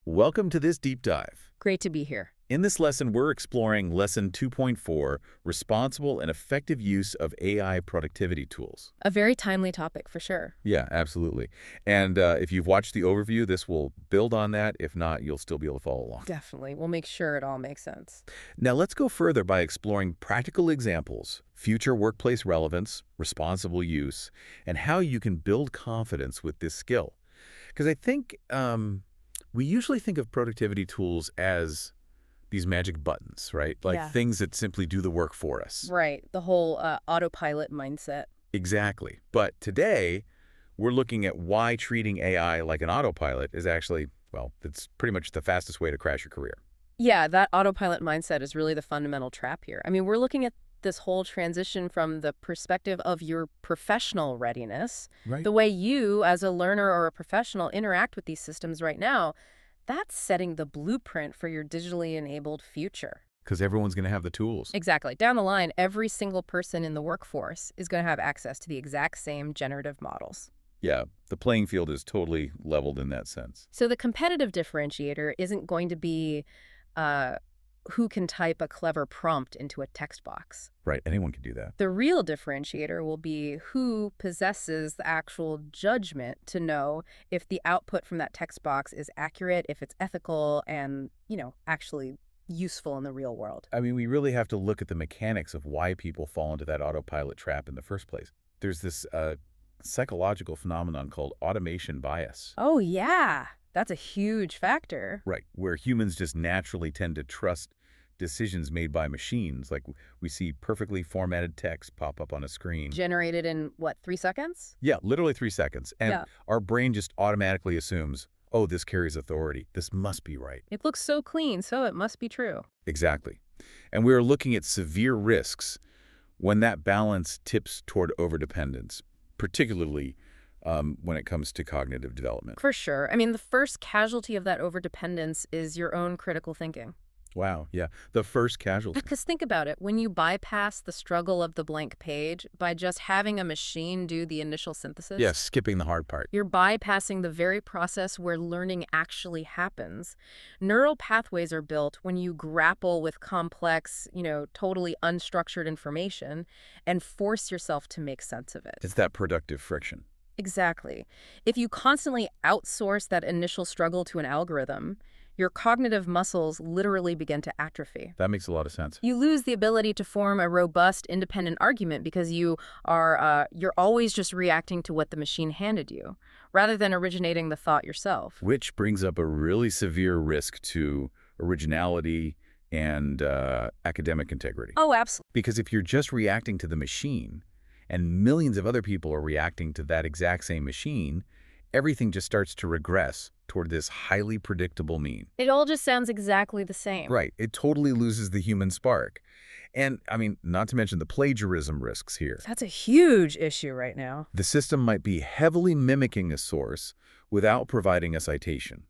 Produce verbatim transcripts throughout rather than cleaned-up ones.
Welcome to this deep dive. Great to be here. In this lesson, we're exploring Lesson two point four, Responsible and Effective Use of A I Productivity Tools. A very timely topic, for sure. Yeah, absolutely. And uh, if you've watched the overview, this will build on that. If not, you'll still be able to follow along. Definitely. We'll make sure it all makes sense. Now, let's go further by exploring practical examples, future workplace relevance, responsible use, and how you can build confidence with this skill. Because I think um, we usually think of productivity tools as these magic buttons, right? Like Yeah. things that simply do the work for us. Right. The whole uh, autopilot mindset. Exactly. But today, we're looking at why treating A I like an autopilot is actually, well, it's pretty much the fastest way to crash your career. Yeah, that autopilot mindset is really the fundamental trap here. I mean, we're looking at this whole transition from the perspective of your professional readiness, Right. the way you, as a learner or a professional, interact with these systems right now. That's setting the blueprint for your digitally enabled future. Because everyone's going to have the tools. Exactly. Down the line, every single person in the workforce is going to have access to the exact same generative models. Yeah, the playing field is totally leveled in that sense. So the competitive differentiator isn't going to be uh, who can type a clever prompt into a text box. Right, anyone can do that. The real differentiator will be who possesses the actual judgment to know if the output from that text box is accurate, if it's ethical, and, you know, actually useful in the real world. I mean, we really have to look at the mechanics of why people fall into that autopilot trap in the first place. There's this uh, psychological phenomenon called automation bias. Oh, yeah. That's a huge factor. Right, where humans just naturally tend to trust decisions made by machines. Like we see perfectly formatted text pop up on a screen. Generated in, what, three seconds? Yeah, literally three seconds. And Yeah. our brain just automatically assumes, oh, this carries authority. This must be right. It looks so clean, so it must be true. Exactly. And we're looking at severe risks when that balance tips toward overdependence, particularly um, when it comes to cognitive development. For sure. I mean, the first casualty of that overdependence is your own critical thinking. Wow, yeah. The first casualty. Because think about it, when you bypass the struggle of the blank page by just having a machine do the initial synthesis, Yes, skipping the hard part. you're bypassing the very process where learning actually happens. Neural pathways are built when you grapple with complex, you know, totally unstructured information and force yourself to make sense of it. It's that productive friction. Exactly. If you constantly outsource that initial struggle to an algorithm, your cognitive muscles literally begin to atrophy. That makes a lot of sense. You lose the ability to form a robust, independent argument because you are uh, you're always just reacting to what the machine handed you, rather than originating the thought yourself. Which brings up a really severe risk to originality and uh, academic integrity. Oh, absolutely. Because if you're just reacting to the machine, and millions of other people are reacting to that exact same machine, everything just starts to regress toward this highly predictable mean. It all just sounds exactly the same. Right. It totally loses the human spark. And, I mean, not to mention the plagiarism risks here. That's a huge issue right now. The system might be heavily mimicking a source without providing a citation.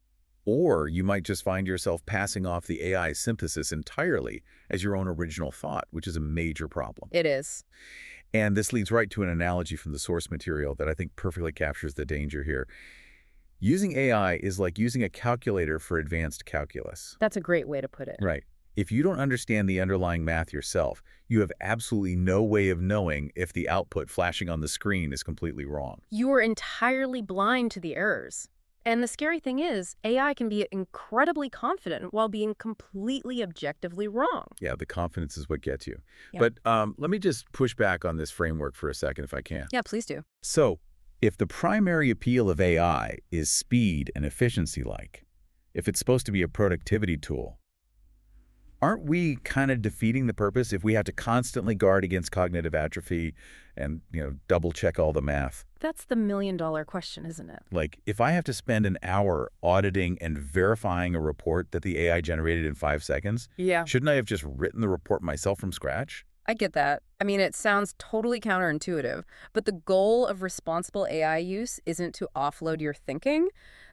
Or you might just find yourself passing off the A I synthesis entirely as your own original thought, which is a major problem. It is. And this leads right to an analogy from the source material that I think perfectly captures the danger here. Using A I is like using a calculator for advanced calculus. That's a great way to put it. Right. If you don't understand the underlying math yourself, you have absolutely no way of knowing if the output flashing on the screen is completely wrong. You are entirely blind to the errors. And the scary thing is, A I can be incredibly confident while being completely objectively wrong. Yeah, the confidence is what gets you. Yeah. But um, let me just push back on this framework for a second if I can. Yeah, please do. So, if the primary appeal of A I is speed and efficiency-like, if it's supposed to be a productivity tool, aren't we kind of defeating the purpose if we have to constantly guard against cognitive atrophy and, you know, double-check all the math? That's the million-dollar question, isn't it? Like, if I have to spend an hour auditing and verifying a report that the A I generated in five seconds, Yeah. shouldn't I have just written the report myself from scratch? I get that. I mean, it sounds totally counterintuitive, but the goal of responsible A I use isn't to offload your thinking.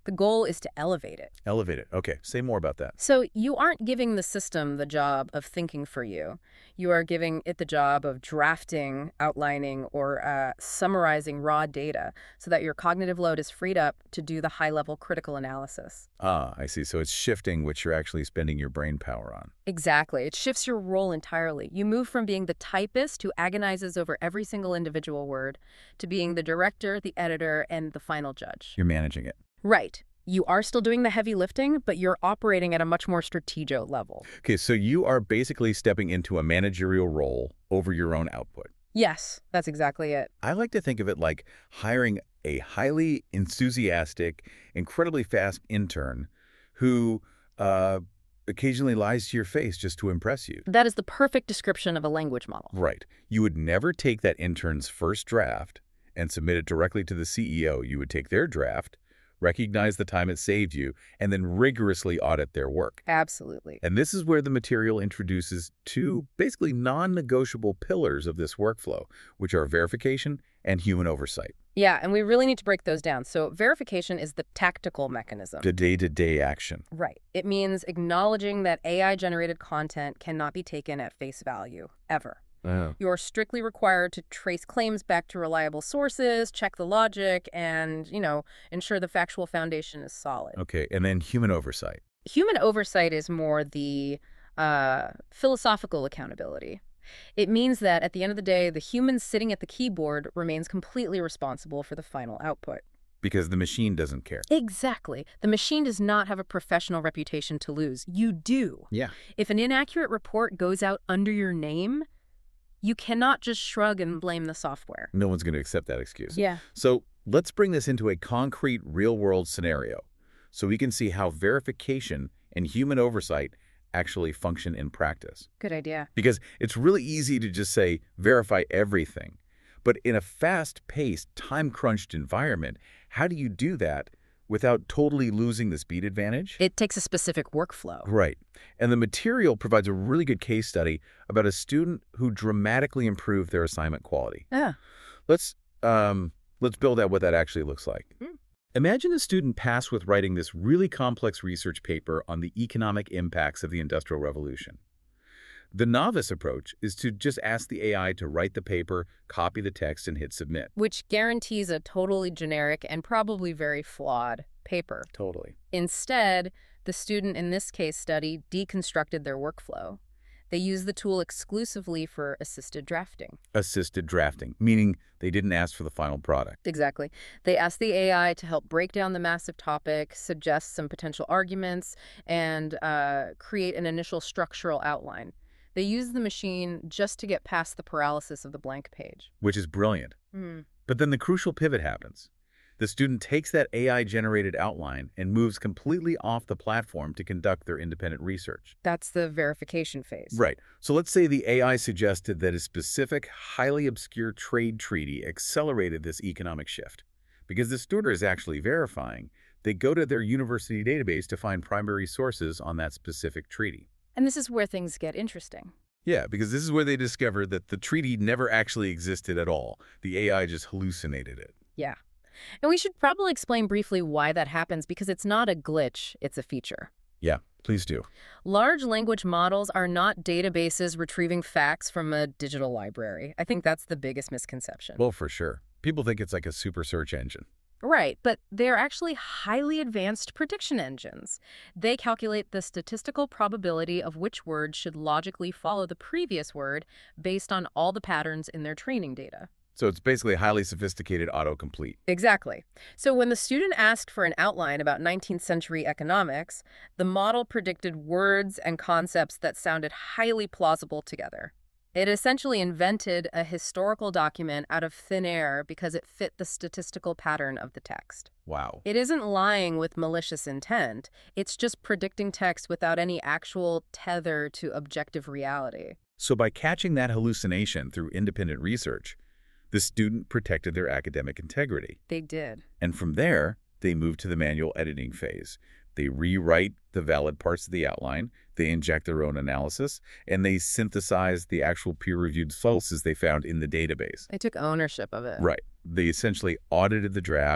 The goal is to elevate it. Elevate it. Okay, say more about that. So you aren't giving the system the job of thinking for you. You are giving it the job of drafting, outlining, or uh, summarizing raw data so that your cognitive load is freed up to do the high-level critical analysis. Ah, I see. So it's shifting what you're actually spending your brain power on. Exactly. It shifts your role entirely. You move from being the typist who agonizes over every single individual word to being the director, the editor, and the final judge. You're managing it. Right. You are still doing the heavy lifting, but you're operating at a much more strategic level. Okay, so you are basically stepping into a managerial role over your own output. Yes, that's exactly it. I like to think of it like hiring a highly enthusiastic, incredibly fast intern who uh, occasionally lies to your face just to impress you. That is the perfect description of a language model. Right. You would never take that intern's first draft and submit it directly to the C E O. You would take their draft, recognize the time it saved you, and then rigorously audit their work. Absolutely. And this is where the material introduces two basically non-negotiable pillars of this workflow, which are verification and human oversight. Yeah, and we really need to break those down. So verification is the tactical mechanism. The day-to-day action. Right. It means acknowledging that A I-generated content cannot be taken at face value, ever. Oh. You're strictly required to trace claims back to reliable sources, check the logic, and, you know, ensure the factual foundation is solid. Okay, and then human oversight. Human oversight is more the uh, philosophical accountability. It means that at the end of the day, the human sitting at the keyboard remains completely responsible for the final output. Because the machine doesn't care. Exactly. The machine does not have a professional reputation to lose. You do. Yeah. If an inaccurate report goes out under your name, you cannot just shrug and blame the software. No one's going to accept that excuse. Yeah. So let's bring this into a concrete real-world scenario so we can see how verification and human oversight actually function in practice. Good idea. Because it's really easy to just say, verify everything. But in a fast-paced, time-crunched environment, how do you do that without totally losing the speed advantage? It takes a specific workflow. Right. And the material provides a really good case study about a student who dramatically improved their assignment quality. Yeah. Let's um, let's build out what that actually looks like. Mm. Imagine a student passed with writing this really complex research paper on the economic impacts of the Industrial Revolution. The novice approach is to just ask the A I to write the paper, copy the text, and hit submit. Which guarantees a totally generic and probably very flawed paper. Totally. Instead, the student in this case study deconstructed their workflow. They used the tool exclusively for assisted drafting. Assisted drafting, meaning they didn't ask for the final product. Exactly. They asked the A I to help break down the massive topic, suggest some potential arguments, and uh, create an initial structural outline. They used the machine just to get past the paralysis of the blank page. Which is brilliant. Mm. But then the crucial pivot happens. The student takes that A I-generated outline and moves completely off the platform to conduct their independent research. That's the verification phase. Right. So let's say the A I suggested that a specific, highly obscure trade treaty accelerated this economic shift. Because the student is actually verifying, they go to their university database to find primary sources on that specific treaty. And this is where things get interesting. Yeah, because this is where they discovered that the treaty never actually existed at all. The A I just hallucinated it. Yeah. And we should probably explain briefly why that happens, because it's not a glitch, it's a feature. Yeah, please do. Large language models are not databases retrieving facts from a digital library. I think that's the biggest misconception. Well, for sure. People think it's like a super search engine. Right, but they're actually highly advanced prediction engines. They calculate the statistical probability of which word should logically follow the previous word based on all the patterns in their training data. So it's basically highly sophisticated autocomplete. Exactly. So when the student asked for an outline about nineteenth century economics, the model predicted words and concepts that sounded highly plausible together. It essentially invented a historical document out of thin air because it fit the statistical pattern of the text. Wow. It isn't lying with malicious intent. It's just predicting text without any actual tether to objective reality. So by catching that hallucination through independent research, the student protected their academic integrity. They did. And from there, they moved to the manual editing phase. They rewrite the valid parts of the outline, they inject their own analysis, and they synthesize the actual peer-reviewed sources they found in the database. They took ownership of it. Right. They essentially audited the draft,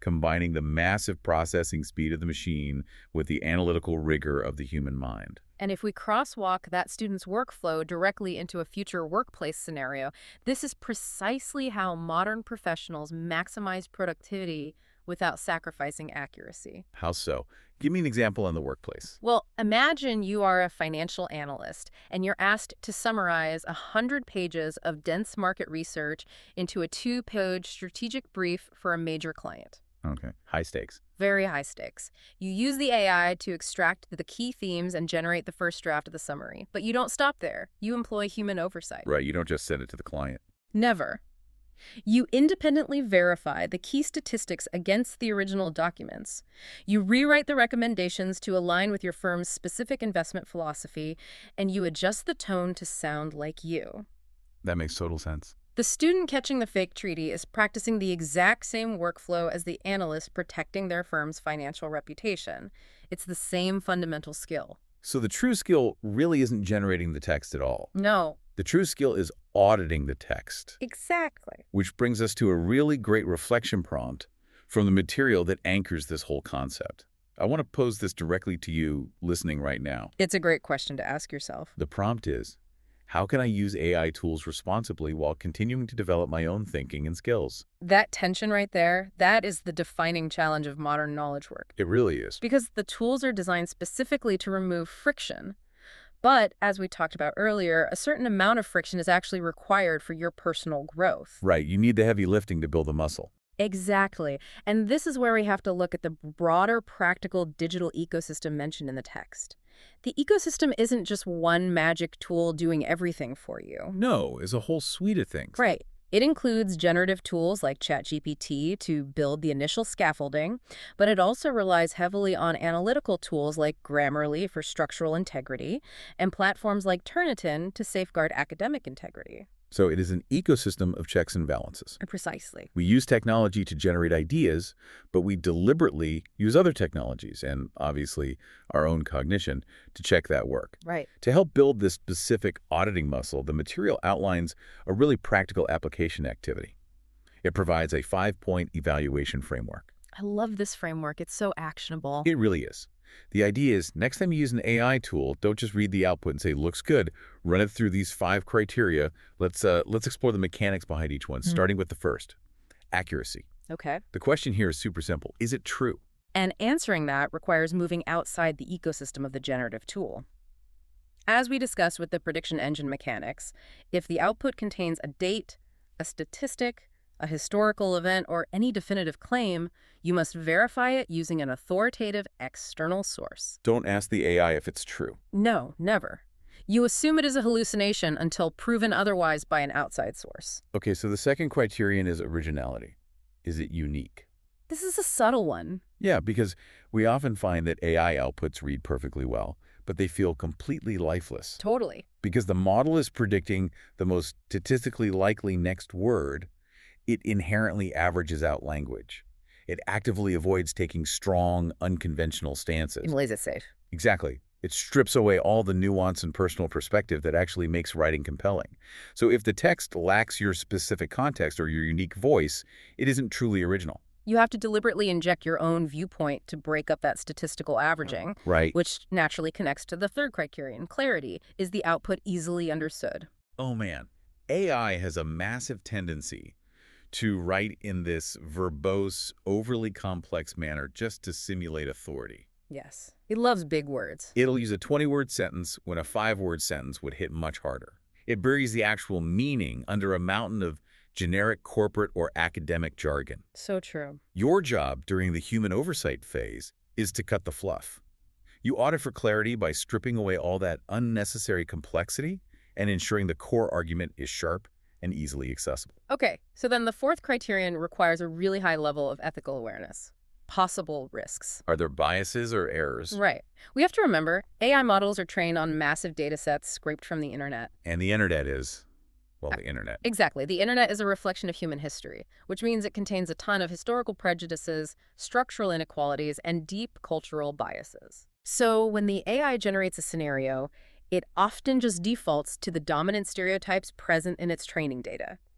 combining the massive processing speed of the machine with the analytical rigor of the human mind. And if we crosswalk that student's workflow directly into a future workplace scenario, this is precisely how modern professionals maximize productivity without sacrificing accuracy. How so? Give me an example in the workplace. Well, imagine you are a financial analyst and you're asked to summarize one hundred pages of dense market research into a two-page strategic brief for a major client. Okay. High stakes. Very high stakes. You use the A I to extract the key themes and generate the first draft of the summary. But you don't stop there. You employ human oversight. Right. You don't just send it to the client. Never. You independently verify the key statistics against the original documents. You rewrite the recommendations to align with your firm's specific investment philosophy, and you adjust the tone to sound like you. That makes total sense. The student catching the fake treaty is practicing the exact same workflow as the analyst protecting their firm's financial reputation. It's the same fundamental skill. So the true skill really isn't generating the text at all. No. The true skill is auditing the text. Exactly. Which brings us to a really great reflection prompt from the material that anchors this whole concept. I want to pose this directly to you listening right now. It's a great question to ask yourself. The prompt is, how can I use A I tools responsibly while continuing to develop my own thinking and skills? That tension right there, that is the defining challenge of modern knowledge work. It really is. Because the tools are designed specifically to remove friction. But, as we talked about earlier, a certain amount of friction is actually required for your personal growth. Right. You need the heavy lifting to build the muscle. Exactly. And this is where we have to look at the broader practical digital ecosystem mentioned in the text. The ecosystem isn't just one magic tool doing everything for you. No, it's a whole suite of things. Right. It includes generative tools like ChatGPT to build the initial scaffolding, but it also relies heavily on analytical tools like Grammarly for structural integrity and platforms like Turnitin to safeguard academic integrity. So it is an ecosystem of checks and balances. Precisely. We use technology to generate ideas, but we deliberately use other technologies and, obviously, our own cognition to check that work. Right. To help build this specific auditing muscle, the material outlines a really practical application activity. It provides a five-point evaluation framework. I love this framework. It's so actionable. It really is. The idea is, next time you use an A I tool, don't just read the output and say, looks good. Run it through these five criteria. Let's, uh, let's explore the mechanics behind each one, mm. starting with the first, accuracy. Okay. The question here is super simple. Is it true? And answering that requires moving outside the ecosystem of the generative tool. As we discussed with the prediction engine mechanics, if the output contains a date, a statistic, a historical event, or any definitive claim, you must verify it using an authoritative external source. Don't ask the A I if it's true. No, never. You assume it is a hallucination until proven otherwise by an outside source. Okay, so the second criterion is originality. Is it unique? This is a subtle one. Yeah, because we often find that A I outputs read perfectly well, but they feel completely lifeless. Totally. Because the model is predicting the most statistically likely next word, it inherently averages out language. It actively avoids taking strong, unconventional stances. It lays it safe. Exactly. It strips away all the nuance and personal perspective that actually makes writing compelling. So if the text lacks your specific context or your unique voice, it isn't truly original. You have to deliberately inject your own viewpoint to break up that statistical averaging, right? Which naturally connects to the third criterion, clarity. Is the output easily understood? Oh man, A I has a massive tendency to write in this verbose, overly complex manner just to simulate authority. Yes. It loves big words. It'll use a twenty-word sentence when a five-word sentence would hit much harder. It buries the actual meaning under a mountain of generic corporate or academic jargon. So true. Your job during the human oversight phase is to cut the fluff. You audit for clarity by stripping away all that unnecessary complexity and ensuring the core argument is sharp and easily accessible. Okay, so then the fourth criterion requires a really high level of ethical awareness. Possible risks. Are there biases or errors? Right. We have to remember, A I models are trained on massive data sets scraped from the internet. And the internet is, well, the internet. Exactly. The internet is a reflection of human history, which means it contains a ton of historical prejudices, structural inequalities, and deep cultural biases. So when the A I generates a scenario, it often just defaults to the dominant stereotypes present in its training data.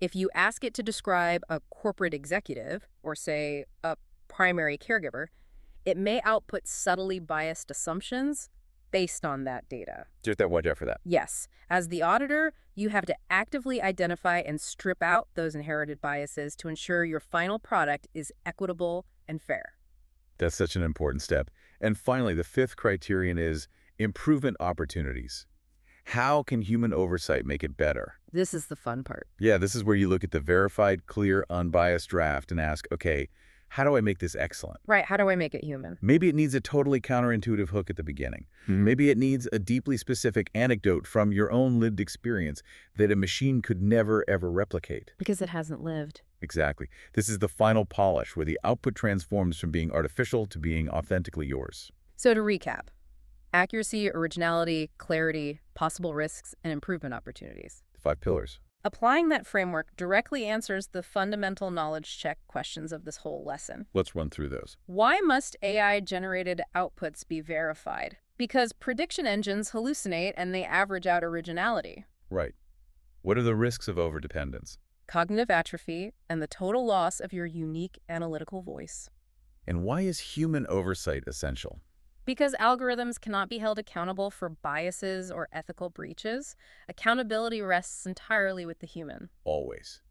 If you ask it to describe a corporate executive or, say, a primary caregiver, it may output subtly biased assumptions based on that data. Just that watch out for that. Yes, as the auditor, you have to actively identify and strip out those inherited biases to ensure your final product is equitable and fair. That's such an important step. And finally, the fifth criterion is improvement opportunities. How can human oversight make it better? This is the fun part. Yeah, this is where you look at the verified, clear, unbiased draft and ask, okay, how do I make this excellent? Right, how do I make it human? Maybe it needs a totally counterintuitive hook at the beginning. Maybe it needs a deeply specific anecdote from your own lived experience that a machine could never, ever replicate. Because it hasn't lived. Exactly. This is the final polish where the output transforms from being artificial to being authentically yours. So to recap, accuracy, originality, clarity, possible risks, and improvement opportunities. The five pillars. Applying that framework directly answers the fundamental knowledge check questions of this whole lesson. Let's run through those. Why must A I-generated outputs be verified? Because prediction engines hallucinate and they average out originality. Right. What are the risks of overdependence? Cognitive atrophy and the total loss of your unique analytical voice. And why is human oversight essential? Because algorithms cannot be held accountable for biases or ethical breaches, accountability rests entirely with the human. Always.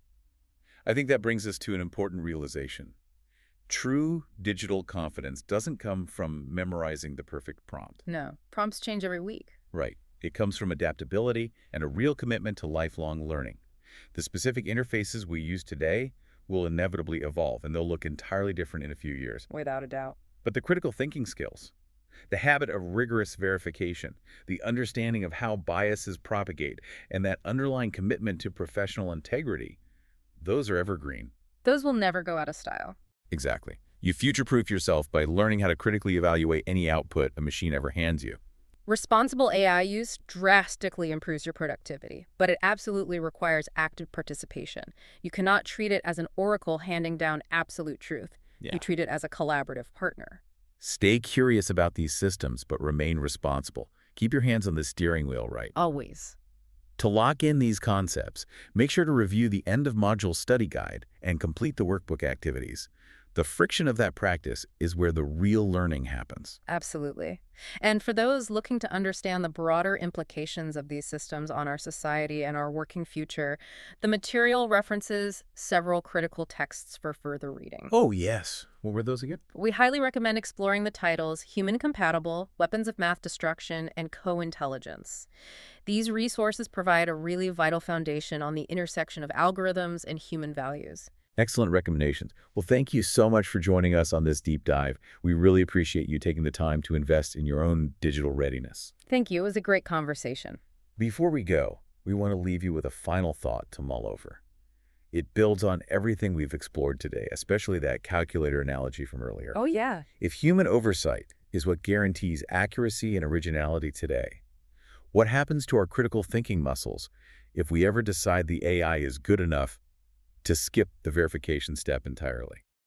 I think that brings us to an important realization. True digital confidence doesn't come from memorizing the perfect prompt. No, prompts change every week. Right. It comes from adaptability and a real commitment to lifelong learning. The specific interfaces we use today will inevitably evolve, and they'll look entirely different in a few years. Without a doubt. But the critical thinking skills, the habit of rigorous verification, the understanding of how biases propagate, and that underlying commitment to professional integrity, those are evergreen. Those will never go out of style. Exactly. You future-proof yourself by learning how to critically evaluate any output a machine ever hands you. Responsible A I use drastically improves your productivity, but it absolutely requires active participation. You cannot treat it as an oracle handing down absolute truth. Yeah. You treat it as a collaborative partner. Stay curious about these systems, but remain responsible. Keep your hands on the steering wheel, right? Always. To lock in these concepts, make sure to review the end-of-module study guide and complete the workbook activities. The friction of that practice is where the real learning happens. Absolutely. And for those looking to understand the broader implications of these systems on our society and our working future, the material references several critical texts for further reading. Oh, yes. What were those again? We highly recommend exploring the titles Human Compatible, Weapons of Math Destruction, and Co-Intelligence. These resources provide a really vital foundation on the intersection of algorithms and human values. Excellent recommendations. Well, thank you so much for joining us on this deep dive. We really appreciate you taking the time to invest in your own digital readiness. Thank you. It was a great conversation. Before we go, we want to leave you with a final thought to mull over. It builds on everything we've explored today, especially that calculator analogy from earlier. Oh, yeah. If human oversight is what guarantees accuracy and originality today, what happens to our critical thinking muscles if we ever decide the A I is good enough to skip the verification step entirely?